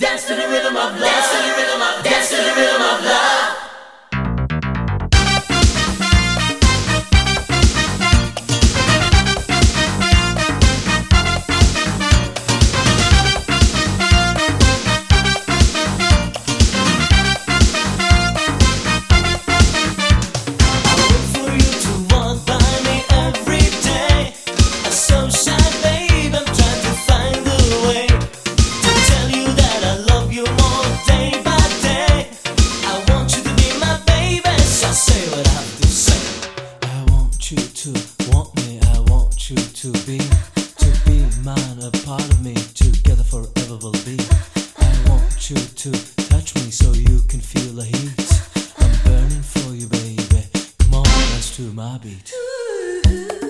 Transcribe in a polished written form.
dance to the rhythm of love, dance to the rhythm of, dance to the rhythm of love. To be mine, a part of me, together forever will be. I want you to touch me so you can feel the heat. I'm burning for you, baby. Come on, dance to my beat.